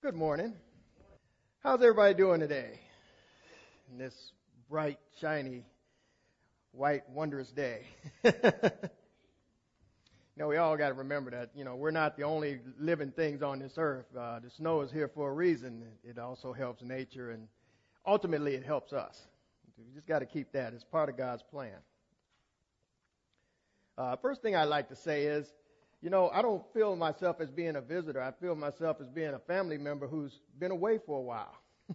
Good morning. How's everybody doing today? In this bright, shiny, white, wondrous day. We all got to remember that, we're not the only living things on this earth. The snow is here for a reason. It also helps nature, and ultimately it helps us. We just got to keep that as part of God's plan. First thing I'd like to say is, I don't feel myself as being a visitor. I feel myself as being a family member who's been away for a while.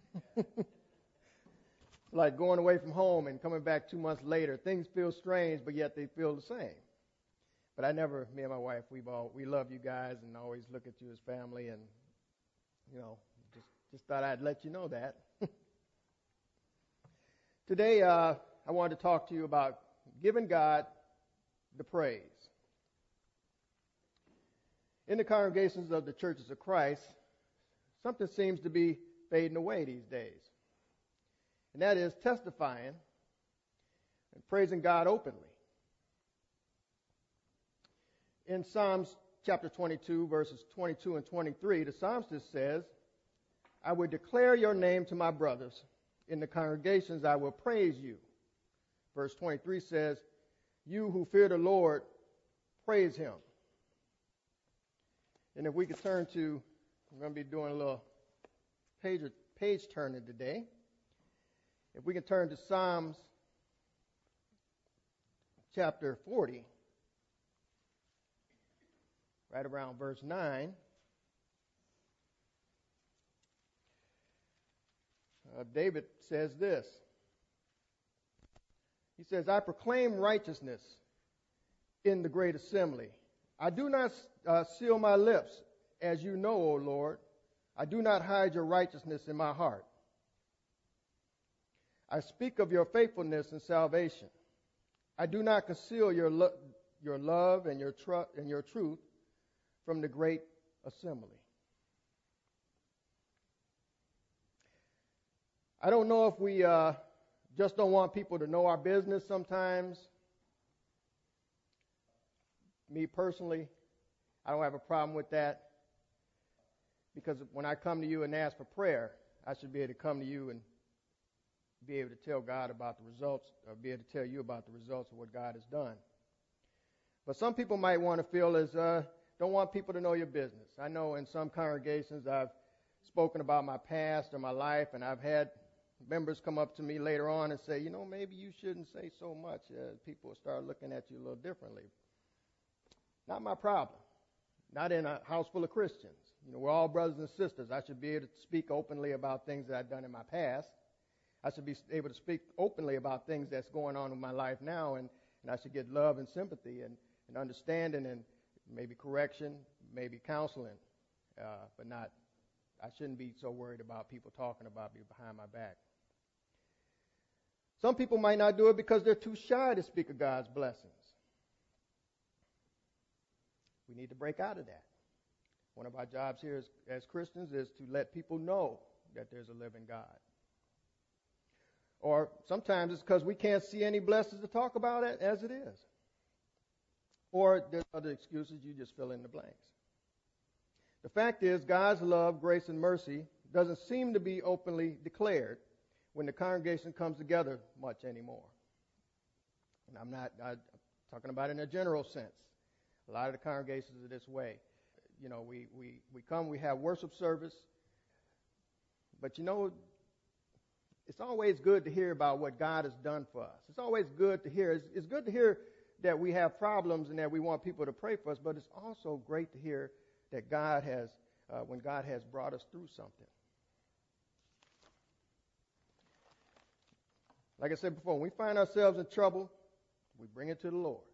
Like going away from home and coming back 2 months later. Things feel strange, but yet they feel the same. But me and my wife, we love you guys and always look at you as family, and, just thought I'd let you know that. Today, I wanted to talk to you about giving God the praise. In the congregations of the churches of Christ, something seems to be fading away these days. And that is testifying and praising God openly. In Psalms chapter 22, verses 22 and 23, the psalmist says, "I will declare your name to my brothers. In the congregations I will praise you." Verse 23 says, "You who fear the Lord, praise him." And if we could turn to, we're going to be doing a little page turning today. If we can turn to Psalms chapter 40, right around verse 9. David says this. He says, "I proclaim righteousness in the great assembly. I do not seal my lips, as you know, O Lord. I do not hide your righteousness in my heart. I speak of your faithfulness and salvation. I do not conceal your love and your truth from the great assembly." I don't know if we just don't want people to know our business sometimes. Me personally, I don't have a problem with that, because when I come to you and ask for prayer, I should be able to come to you and be able to tell God about the results, or be able to tell you about the results of what God has done. But some people might want to feel as don't want people to know your business. I know in some congregations I've spoken about my past or my life, and I've had members come up to me later on and say, maybe you shouldn't say so much. People will start looking at you a little differently. Not my problem. Not in a house full of Christians. We're all brothers and sisters. I should be able to speak openly about things that I've done in my past. I should be able to speak openly about things that's going on in my life now, and I should get love and sympathy and understanding and maybe correction, maybe counseling, but not. I shouldn't be so worried about people talking about me behind my back. Some people might not do it because they're too shy to speak of God's blessings. We need to break out of that. One of our jobs here as Christians is to let people know that there's a living God. Or sometimes it's because we can't see any blessings to talk about it as it is. Or there's other excuses, you just fill in the blanks. The fact is, God's love, grace, and mercy doesn't seem to be openly declared when the congregation comes together much anymore. And I'm not talking about it in a general sense. A lot of the congregations are this way. We come, we have worship service, but it's always good to hear about what God has done for us. It's always good to hear. It's good to hear that we have problems and that we want people to pray for us, but it's also great to hear that when God has brought us through something. Like I said before, when we find ourselves in trouble, we bring it to the Lord.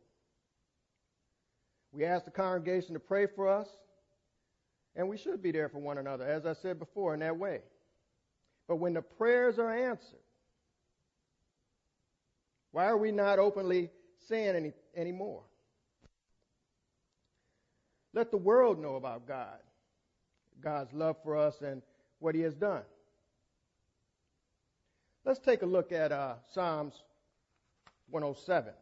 We ask the congregation to pray for us, and we should be there for one another, as I said before, in that way. But when the prayers are answered, why are we not openly saying any more? Let the world know about God, God's love for us and what he has done. Let's take a look at Psalms 107.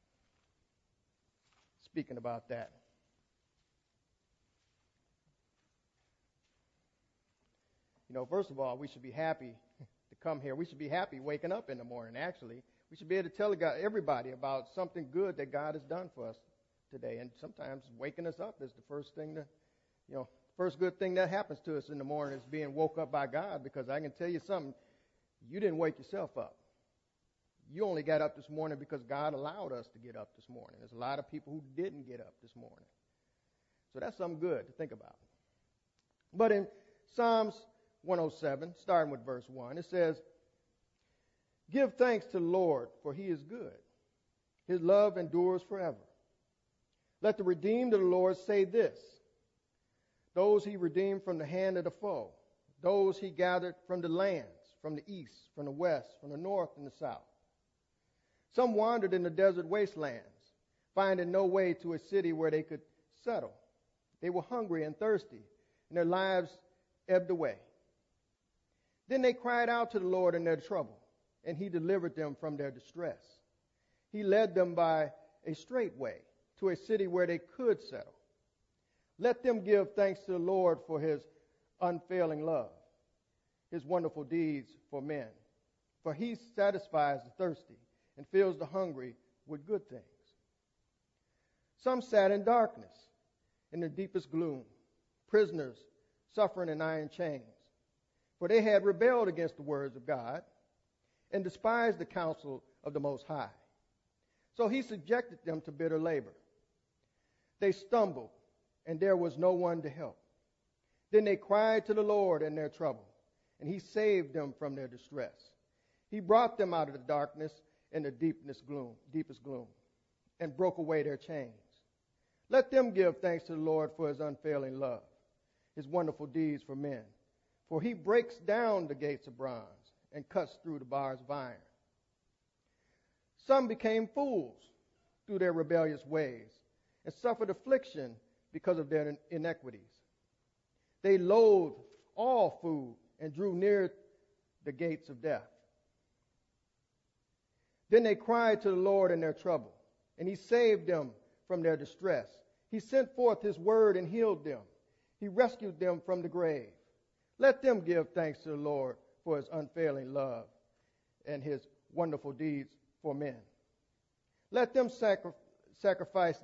Speaking about that. First of all, we should be happy to come here. We should be happy waking up in the morning, actually. We should be able to tell everybody about something good that God has done for us today. And sometimes waking us up is the first thing first good thing that happens to us in the morning is being woke up by God, because I can tell you something, you didn't wake yourself up. You only got up this morning because God allowed us to get up this morning. There's a lot of people who didn't get up this morning. So that's something good to think about. But in Psalms 107, starting with verse 1, it says, "Give thanks to the Lord, for he is good. His love endures forever. Let the redeemed of the Lord say this, those he redeemed from the hand of the foe, those he gathered from the lands, from the east, from the west, from the north and the south. Some wandered in the desert wastelands, finding no way to a city where they could settle. They were hungry and thirsty, and their lives ebbed away. Then they cried out to the Lord in their trouble, and he delivered them from their distress. He led them by a straight way to a city where they could settle. Let them give thanks to the Lord for his unfailing love, his wonderful deeds for men. For he satisfies the thirsty and fills the hungry with good things. Some sat in darkness, in the deepest gloom, prisoners suffering in iron chains. For they had rebelled against the words of God and despised the counsel of the Most High. So he subjected them to bitter labor. They stumbled, and there was no one to help. Then they cried to the Lord in their trouble, and he saved them from their distress. He brought them out of the darkness and the deepest gloom, and broke away their chains. Let them give thanks to the Lord for his unfailing love, his wonderful deeds for men. For he breaks down the gates of bronze and cuts through the bars of iron. Some became fools through their rebellious ways and suffered affliction because of their iniquities. They loathed all food and drew near the gates of death. Then they cried to the Lord in their trouble, and he saved them from their distress. He sent forth his word and healed them. He rescued them from the grave. Let them give thanks to the Lord for his unfailing love and his wonderful deeds for men. Let them sacrifice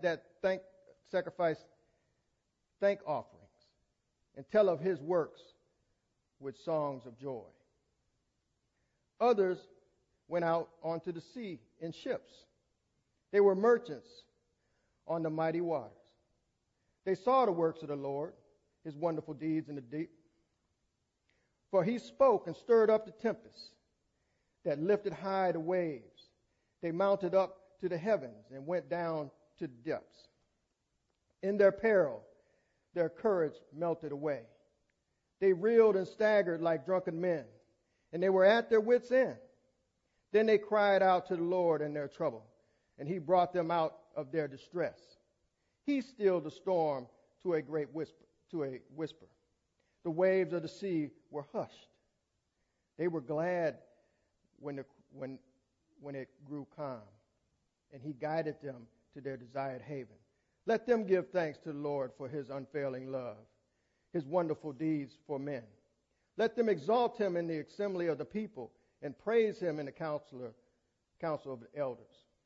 thank offerings and tell of his works with songs of joy. Others went out onto the sea in ships. They were merchants on the mighty waters. They saw the works of the Lord, his wonderful deeds in the deep. For he spoke and stirred up the tempests that lifted high the waves. They mounted up to the heavens and went down to the depths. In their peril, their courage melted away. They reeled and staggered like drunken men, and they were at their wits' end. Then they cried out to the Lord in their trouble, and he brought them out of their distress. He stilled the storm to a great whisper. The waves of the sea were hushed. They were glad when it grew calm, and he guided them to their desired haven. Let them give thanks to the Lord for his unfailing love, his wonderful deeds for men. Let them exalt him in the assembly of the people and praise him in the council of the elders.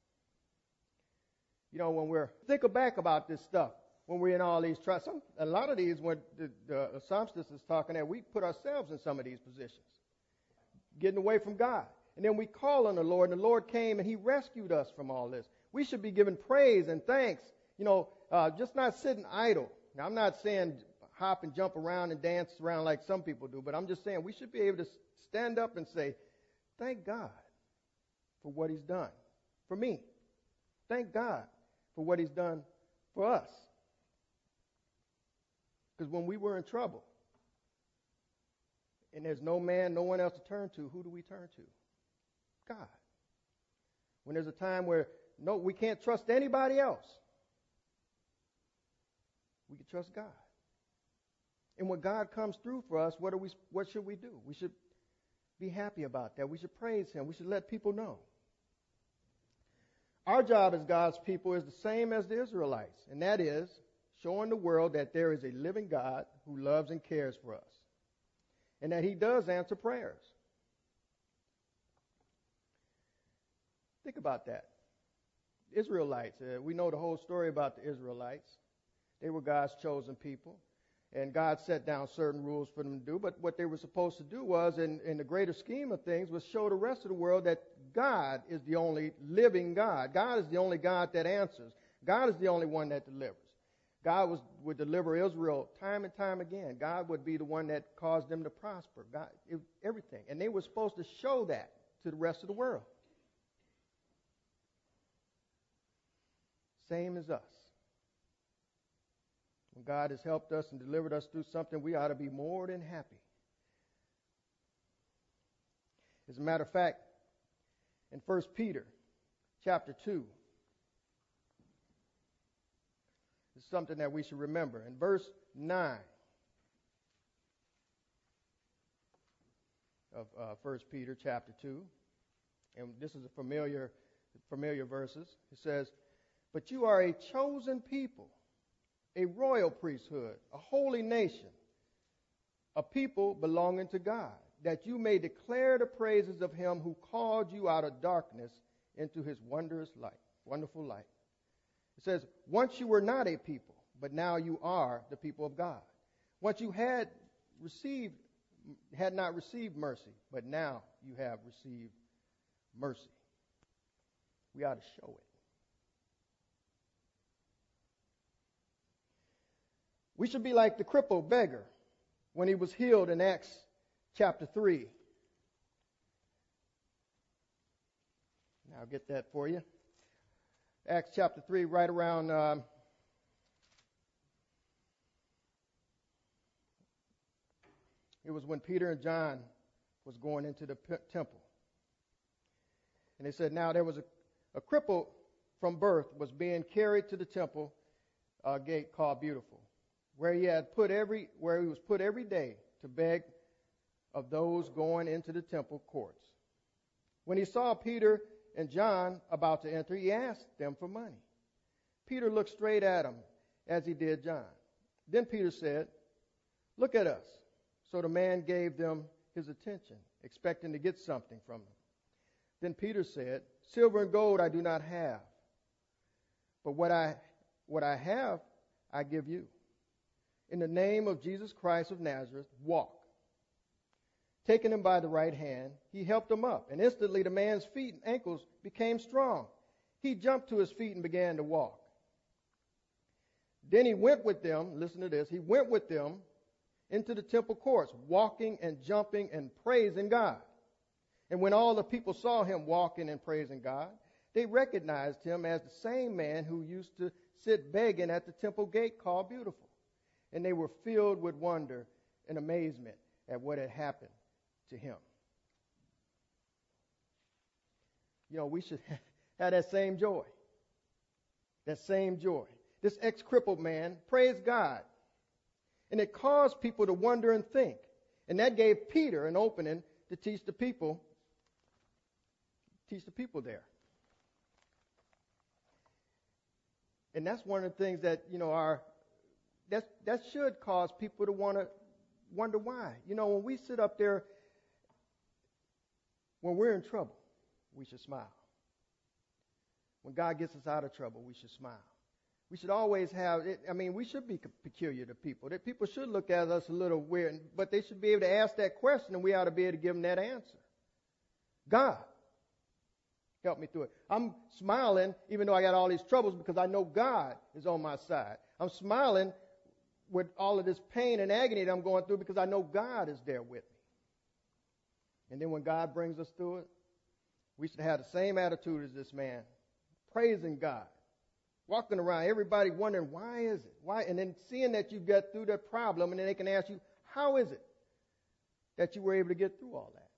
When we're thinking back about this stuff, when we're in all these trials, a lot of these, when the psalmist is talking there, we put ourselves in some of these positions, getting away from God. And then we call on the Lord, and the Lord came and he rescued us from all this. We should be giving praise and thanks, just not sitting idle. Now, I'm not saying hop and jump around and dance around like some people do, but I'm just saying we should be able to stand up and say, thank God for what he's done for me. Thank God for what he's done for us. Because when we were in trouble and there's no one else to turn to, who do we turn to? God. When there's a time where we can't trust anybody else, we can trust God. And when God comes through for us, what should we do? We should be happy about that. We should praise him. We should let people know. Our job as God's people is the same as the Israelites, and that is showing the world that there is a living God who loves and cares for us. and that he does answer prayers. Think about that. Israelites, we know the whole story about the Israelites. They were God's chosen people, and God set down certain rules for them to do, but what they were supposed to do was, in the greater scheme of things, was show the rest of the world that God is the only living God. God is the only God that answers. God is the only one that delivers. God would deliver Israel time and time again. God would be the one that caused them to prosper. God, everything. And they were supposed to show that to the rest of the world. Same as us. When God has helped us and delivered us through something, we ought to be more than happy. As a matter of fact, in 1 Peter chapter 2, it's something that we should remember. In verse 9 of 1 Peter chapter 2, and this is a familiar verses, it says, "But you are a chosen people, a royal priesthood, a holy nation, a people belonging to God, that you may declare the praises of him who called you out of darkness into his wonderful light." It says, once you were not a people, but now you are the people of God. Once you had not received mercy, but now you have received mercy. We ought to show it. We should be like the crippled beggar when he was healed in Acts chapter 3. Now I'll get that for you. Acts chapter 3, right around it was when Peter and John was going into the temple. And they said, now there was a cripple from birth was being carried to the temple gate called Beautiful, where he was put every day to beg of those going into the temple courts. When he saw Peter and John about to enter, he asked them for money. Peter looked straight at him as he did John. Then Peter said, "Look at us." So the man gave them his attention, expecting to get something from them. Then Peter said, "Silver and gold I do not have, but what I have I give you. In the name of Jesus Christ of Nazareth, walk." Taking him by the right hand, he helped him up, and instantly the man's feet and ankles became strong. He jumped to his feet and began to walk. Then he went with them, listen to this, he went with them into the temple courts, walking and jumping and praising God. And when all the people saw him walking and praising God, they recognized him as the same man who used to sit begging at the temple gate called Beautiful. And they were filled with wonder and amazement at what had happened to him. You know, we should have that same joy. That same joy. This ex-crippled man praised God. And it caused people to wonder and think. And that gave Peter an opening to teach the people there. And that's one of the things that, you know, that should cause people to want to wonder why. You know, when we sit up there, when we're in trouble, we should smile. When God gets us out of trouble, we should smile. We should always have, we should be peculiar to people. That people should look at us a little weird, but they should be able to ask that question, and we ought to be able to give them that answer. God, help me through it. I'm smiling even though I got all these troubles because I know God is on my side. I'm smiling with all of this pain and agony that I'm going through because I know God is there with me. And then when God brings us through it, we should have the same attitude as this man, praising God, walking around, everybody wondering, why is it? Why? And then seeing that you get through that problem, and then they can ask you, how is it that you were able to get through all that?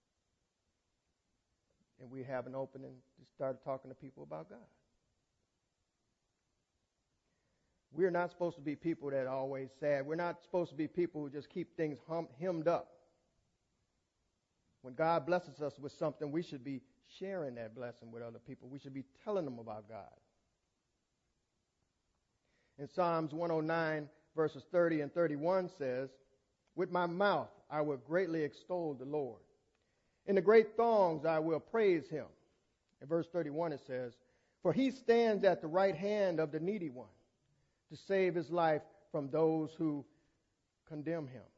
And we have an opening to start talking to people about God. We're not supposed to be people that are always sad. We're not supposed to be people who just keep things hemmed up. When God blesses us with something, we should be sharing that blessing with other people. We should be telling them about God. In Psalms 109, verses 30 and 31 says, With my mouth I will greatly extol the Lord. In the great throngs I will praise him. In verse 31 it says, for he stands at the right hand of the needy one to save his life from those who condemn him.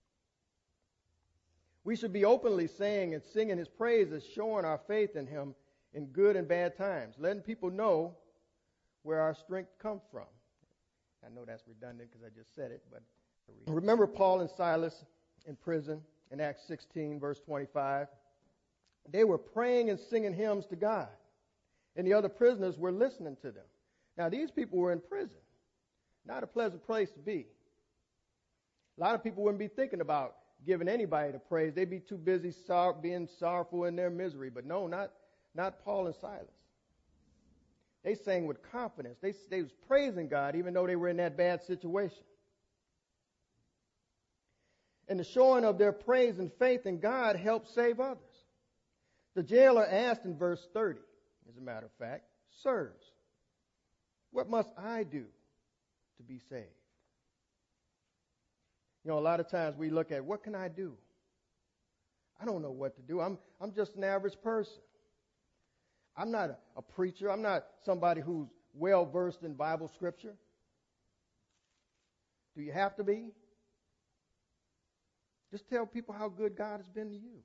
We should be openly saying and singing his praises, showing our faith in him in good and bad times, letting people know where our strength comes from. I know that's redundant because I just said it, but remember Paul and Silas in prison in Acts 16, verse 25. They were praying and singing hymns to God, and the other prisoners were listening to them. Now, these people were in prison. Not a pleasant place to be. A lot of people wouldn't be thinking about giving anybody the praise. They'd be too busy being sorrowful in their misery. But no, not Paul and Silas. They sang with confidence. They was praising God even though they were in that bad situation. And the showing of their praise and faith in God helped save others. The jailer asked in verse 30, as a matter of fact, sirs, what must I do to be saved? You know, a lot of times we look at, what can I do? I don't know what to do. I'm just an average person. I'm not a preacher. I'm not somebody who's well versed in Bible scripture. Do you have to be? Just tell people how good God has been to you.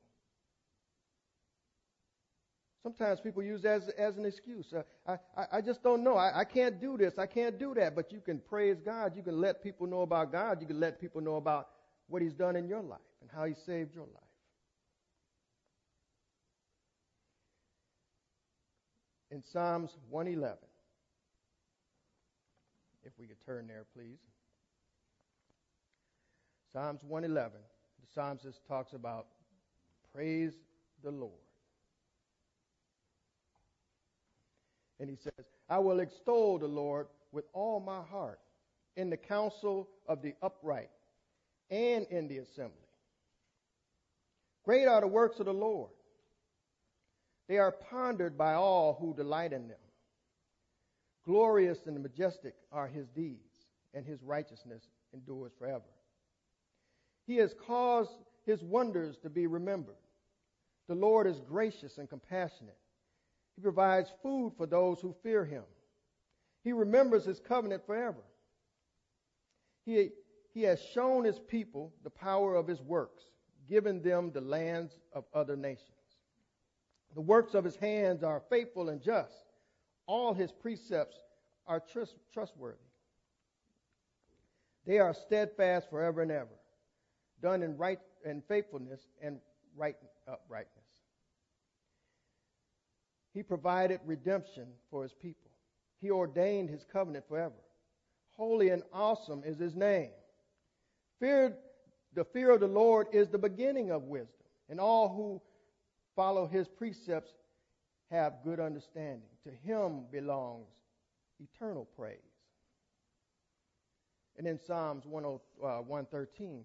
Sometimes people use that as an excuse. I just don't know. I can't do this. I can't do that. But you can praise God. You can let people know about God. You can let people know about what he's done in your life and how he saved your life. In Psalms 111, if we could turn there, please. Psalms 111, the psalmist talks about praise the Lord. And he says, I will extol the Lord with all my heart in the council of the upright and in the assembly. Great are the works of the Lord. They are pondered by all who delight in them. Glorious and majestic are his deeds, and his righteousness endures forever. He has caused his wonders to be remembered. The Lord is gracious and compassionate. He provides food for those who fear him. He remembers his covenant forever. He has shown his people the power of his works, given them the lands of other nations. The works of his hands are faithful and just. All his precepts are trustworthy. They are steadfast forever and ever, done in right and faithfulness and uprightness. He provided redemption for his people. He ordained his covenant forever. Holy and awesome is his name. The fear of the Lord is the beginning of wisdom, and all who follow his precepts have good understanding. To him belongs eternal praise. And in Psalms 113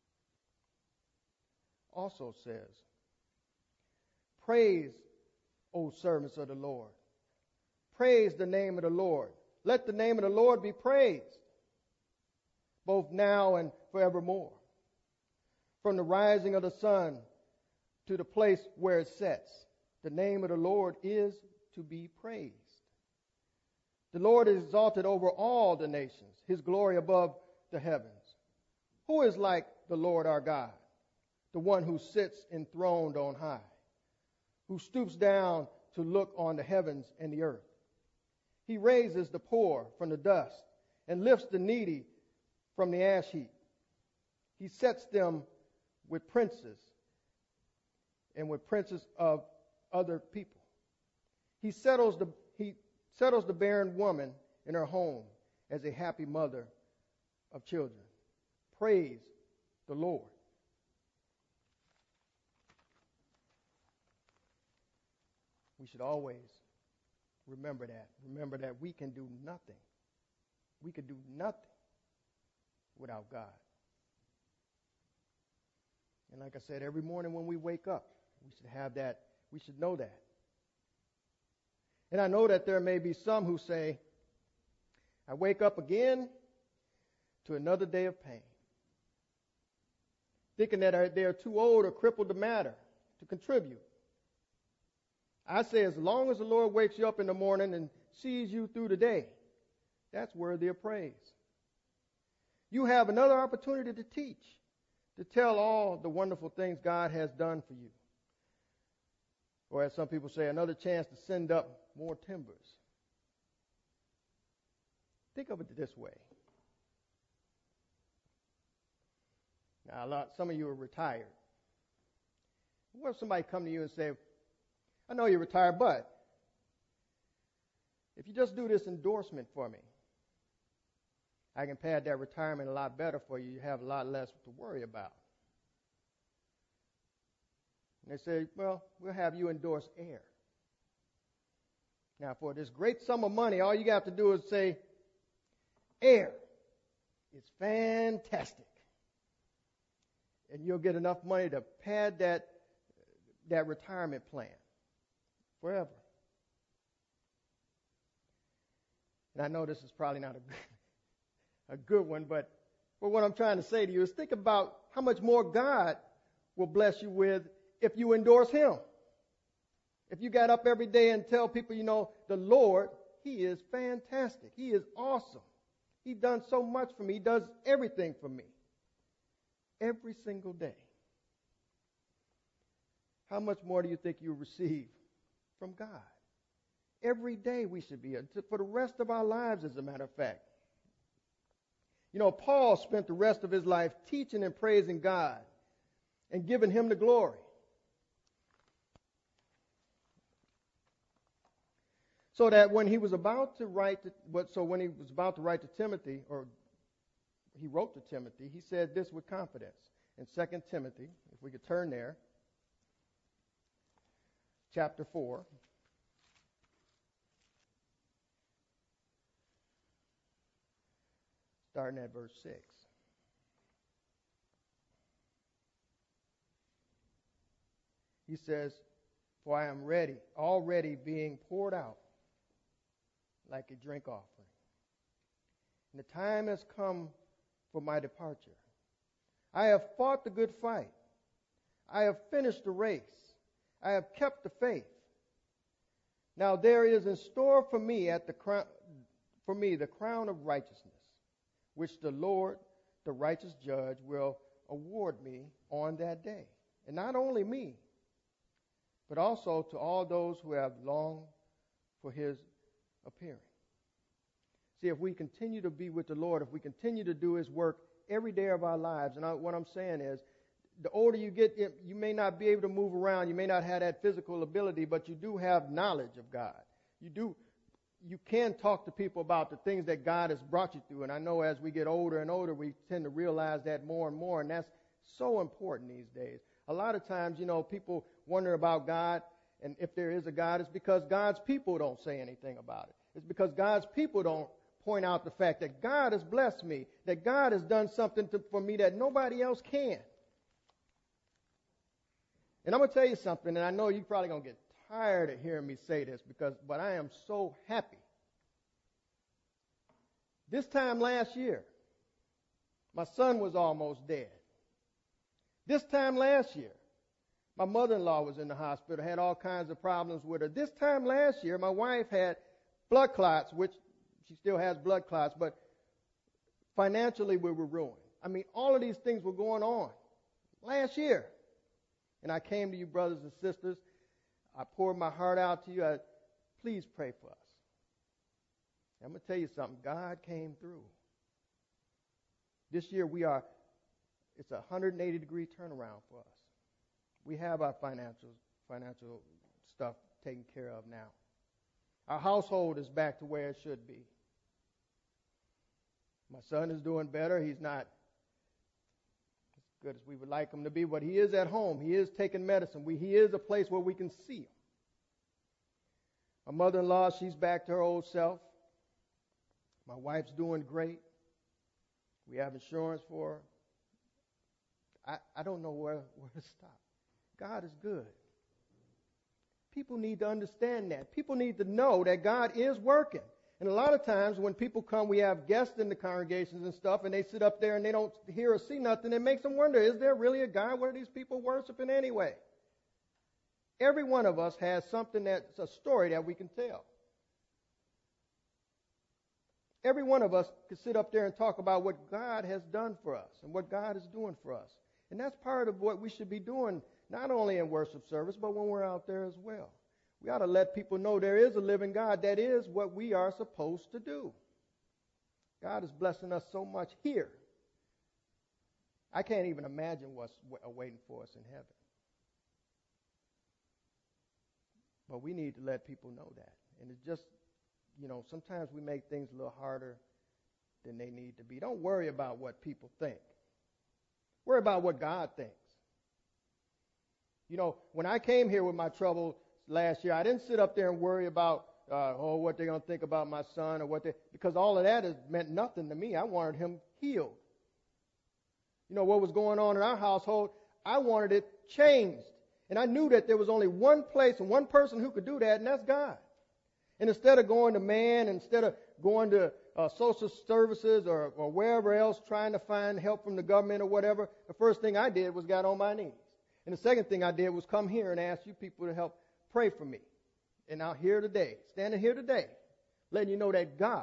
also says, praise, O servants of the Lord. Praise the name of the Lord. Let the name of the Lord be praised, both now and forevermore. From the rising of the sun to the place where it sets, the name of the Lord is to be praised. The Lord is exalted over all the nations, his glory above the heavens. Who is like the Lord our God, the one who sits enthroned on high, who stoops down to look on the heavens and the earth? He raises the poor from the dust and lifts the needy from the ash heap. He sets them with princes and with princes of other people. He settles the barren woman in her home as a happy mother of children. Praise the Lord. We should always remember that. Remember that we can do nothing. We can do nothing without God. And like I said, every morning when we wake up, we should have that. We should know that. And I know that there may be some who say, I wake up again to another day of pain. thinking that they're too old or crippled to matter, to contribute. I say as long as the Lord wakes you up in the morning and sees you through the day, that's worthy of praise. You have another opportunity to teach, to tell all the wonderful things God has done for you. Or as some people say, another chance to send up more timbers. Think of it this way. Now, some of you are retired. What if somebody come to you and say, I know you're retired, but if you just do this endorsement for me, I can pad that retirement a lot better for you. You have a lot less to worry about. And they say, well, we'll have you endorse air. Now, for this great sum of money, all you have to do is say, air is fantastic. And you'll get enough money to pad that retirement plan forever. And I know this is probably not a good one, but what I'm trying to say to you is think about how much more God will bless you with if you endorse Him. If you got up every day and tell people, the Lord, He is fantastic. He is awesome. He's done so much for me. He does everything for me. Every single day. How much more do you think you'll receive from God? Every day we should be, for the rest of our lives, as a matter of fact. Paul spent the rest of his life teaching and praising God and giving Him the glory. So that when he was about to write to Timothy, or he wrote to Timothy, he said this with confidence. In 2 Timothy, if we could turn there, chapter 4. Starting at verse 6. He says, for I am already being poured out like a drink offering. And the time has come for my departure. I have fought the good fight. I have finished the race. I have kept the faith. Now there is in store for me the crown of righteousness, which the Lord, the righteous judge, will award me on that day. And not only me, but also to all those who have longed for His appearing. See, if we continue to be with the Lord, if we continue to do His work every day of our lives, and what I'm saying is, the older you get, you may not be able to move around, you may not have that physical ability, but you do have knowledge of God. You can talk to people about the things that God has brought you through. And I know as we get older and older, we tend to realize that more and more, and that's so important these days. A lot of times, people wonder about God, and if there is a God, it's because God's people don't say anything about it. It's because God's people don't point out the fact that God has blessed me, that God has done something for me that nobody else can. And I'm going to tell you something, and I know you're probably going to get tired of hearing me say this, but I am so happy. This time last year, my son was almost dead. This time last year, my mother-in-law was in the hospital, had all kinds of problems with her. This time last year, my wife had blood clots, which she still has blood clots, but financially we were ruined. I mean, all of these things were going on last year. And I came to you, brothers and sisters. I poured my heart out to you. Please pray for us. I'm going to tell you something. God came through. This year it's a 180-degree turnaround for us. We have our financial stuff taken care of now. Our household is back to where it should be. My son is doing better. He's not as good as we would like him to be, but he is at home. He is taking medicine. He is a place where we can see him. My mother-in-law, she's back to her old self. My wife's doing great. We have insurance for her. I don't know where to stop. God is good. People need to understand that. People need to know that God is working. And a lot of times when people come, we have guests in the congregations and stuff, and they sit up there and they don't hear or see nothing. It makes them wonder, is there really a God? What are these people worshiping anyway? Every one of us has something that's a story that we can tell. Every one of us can sit up there and talk about what God has done for us and what God is doing for us. And that's part of what we should be doing, not only in worship service, but when we're out there as well. We ought to let people know there is a living God. That is what we are supposed to do. God is blessing us so much here. I can't even imagine what's awaiting for us in heaven. But we need to let people know that. And it's just, sometimes we make things a little harder than they need to be. Don't worry about what people think. Worry about what God thinks. When I came here with my trouble last year, I didn't sit up there and worry about, what they're going to think about my son because all of that meant nothing to me. I wanted him healed. What was going on in our household, I wanted it changed. And I knew that there was only one place and one person who could do that, and that's God. And instead of going to man, instead of going to social services or wherever else trying to find help from the government or whatever, the first thing I did was got on my knees. And the second thing I did was come here and ask you people to help pray for me. And out here today, standing here today, letting you know that God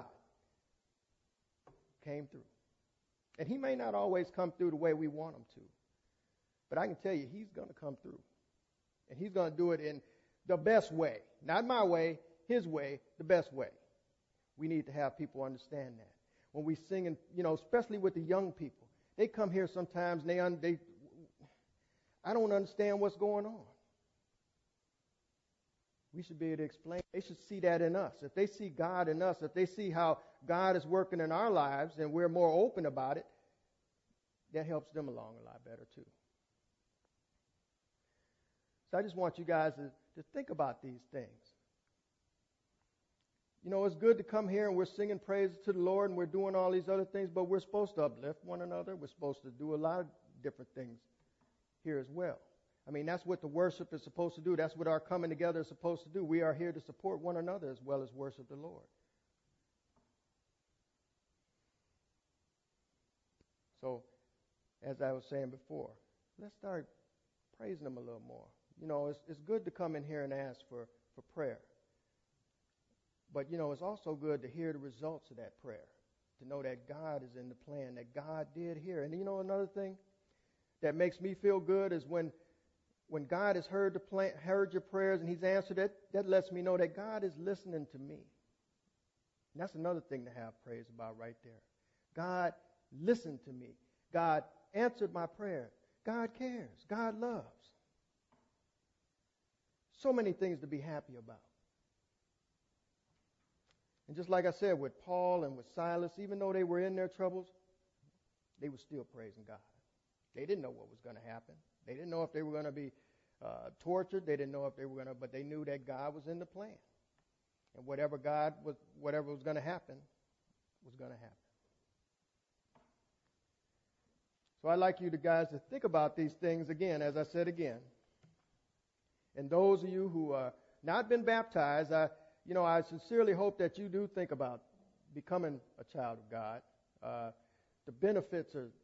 came through. And he may not always come through the way we want him to. But I can tell you, he's going to come through. And he's going to do it in the best way. Not my way, his way, the best way. We need to have people understand that. When we sing, and especially with the young people, they come here sometimes and I don't understand what's going on. We should be able to explain. They should see that in us. If they see God in us, if they see how God is working in our lives and we're more open about it, that helps them along a lot better too. So I just want you guys to think about these things. It's good to come here and we're singing praises to the Lord and we're doing all these other things, but we're supposed to uplift one another. We're supposed to do a lot of different things here as well. I mean, that's what the worship is supposed to do. That's what our coming together is supposed to do. We are here to support one another as well as worship the Lord. So, as I was saying before, let's start praising him a little more. It's good to come in here and ask for prayer. But, it's also good to hear the results of that prayer, to know that God is in the plan, that God did hear. And another thing that makes me feel good is when God has heard your prayers and he's answered it, that lets me know that God is listening to me. And that's another thing to have praise about right there. God listened to me. God answered my prayer. God cares. God loves. So many things to be happy about. And just like I said, with Paul and with Silas, even though they were in their troubles, they were still praising God. They didn't know what was going to happen. They didn't know if they were going to be tortured. They didn't know if they were going to, but they knew that God was in the plan. And whatever was going to happen, was going to happen. So I'd like you guys to think about these things again, as I said again. And those of you who are not been baptized, I sincerely hope that you do think about becoming a child of God. The benefits are,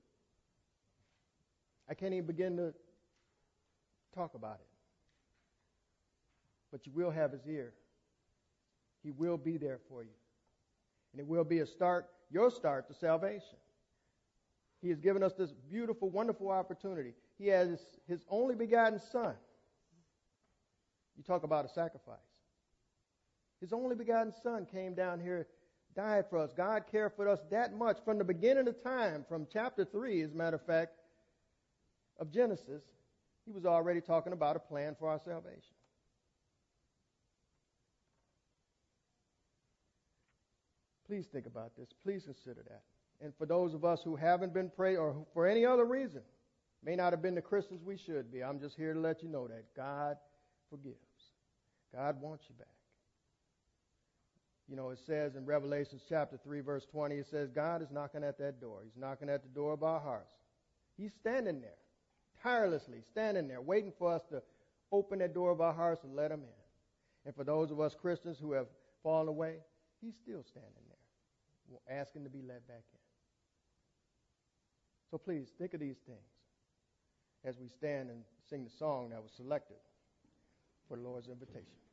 I can't even begin to talk about it. But you will have his ear. He will be there for you. And it will be your start to salvation. He has given us this beautiful, wonderful opportunity. He has his only begotten Son. You talk about a sacrifice. His only begotten Son came down here, died for us. God cared for us that much from the beginning of time, from chapter 3, as a matter of fact, of Genesis. He was already talking about a plan for our salvation. Please think about this. Please consider that. And for those of us who haven't been prayed, or who, for any other reason, may not have been the Christians we should be, I'm just here to let you know that God forgives. God wants you back. It says in Revelation chapter 3, verse 20, it says, God is knocking at that door. He's knocking at the door of our hearts. He's standing there, tirelessly standing there, waiting for us to open that door of our hearts and let him in. And for those of us Christians who have fallen away, He's still standing there, asking to be let back in. So please, think of these things as we stand and sing the song that was selected for the Lord's invitation.